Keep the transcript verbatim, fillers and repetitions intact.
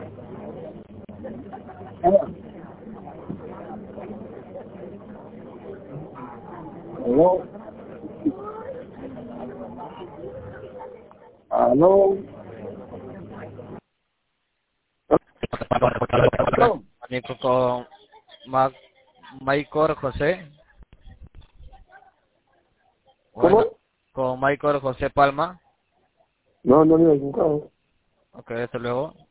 Aló. Aló. Nico con Mac Maicor José. Bueno, ¿Cómo? con Maicor José Palma. No, no, no, equivocado. Ok, hasta luego.